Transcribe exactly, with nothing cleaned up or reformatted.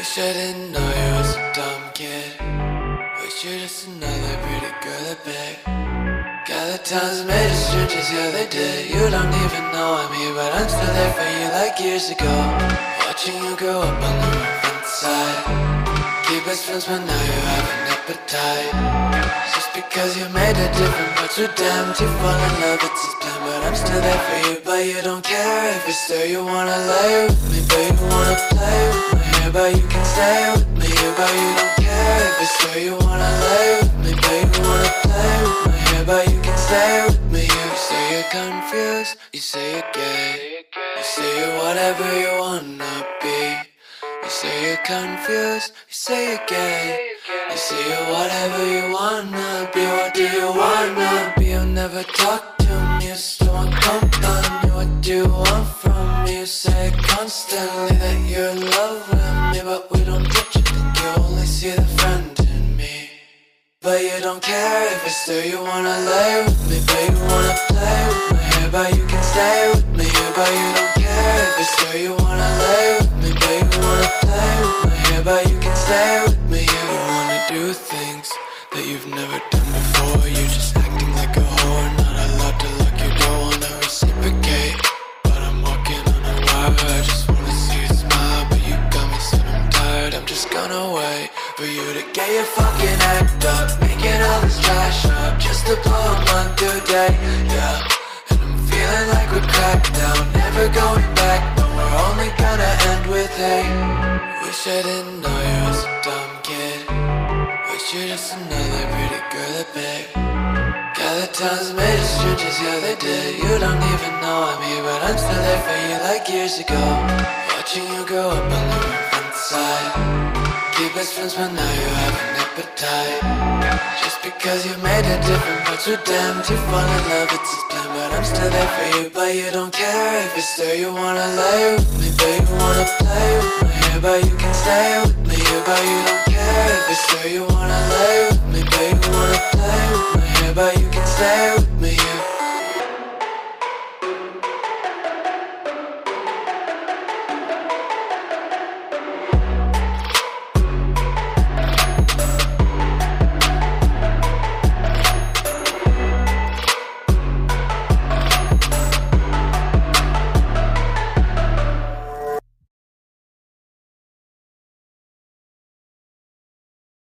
Wish I didn't know you was a dumb kid. Wish you're just another pretty girl at bed. Got the times made us strangers, yeah they did. You don't even know I'm here, but I'm still there for you like years ago. Watching you grow up on the front side. Keep best friends, but now you have an appetite. Just because you made a difference, but you're damned. You fall in love, it's just plan, but I'm still there for you. But you don't care if it's there, you wanna lay with me, but you wanna play with my hair, but you can stay with me, but you don't care if it's there, you wanna lay with me, but you wanna play with my hair, but you can stay with me. You say you're confused, you say you're gay, you say you're whatever you wanna be. You say you're confused, you say you're gay, you say you're whatever you wanna be. What do you wanna be? You never talk to me, you still want company. What do you want from me? You say constantly that you're in love with me, but we don't touch it, and you only see the friend in me. But you don't care if it's there, you wanna lay with me, but you wanna play with my hair, but you can stay with me, but you don't care if it's there, you wanna lay with me, but you wanna play with my hair, but you can stay with me. You wanna do things that you've never done before. You just acting like a whore, not allowed to look. You don't wanna reciprocate, but I'm walking on a wire. I just wanna see you smile, but you got me said I'm tired. I'm just gonna wait for you to get your fucking act up, making all this trash up just to blow up my due date. Yeah, and I'm feeling like we're cracked down, never going back, but we're only gonna end with hate. Wish I didn't know you was a dumb kid. Wish you're just another pretty girl at bed. Got the times made us strangers, yeah they did. You don't even know I'm here, but I'm still there for you like years ago. Watching you grow up on the front side. Keep best friends, but now you have an appetite. Just because you made a difference, but you're damned. You fall in love, it's just plan, but I'm still there for you. But you don't care if it's there, you wanna lay with me, but you wanna play with my hair, but you can stay with me, but you don't care if it's there, you wanna lay with me, but you wanna play with my hair, but you can stay with me.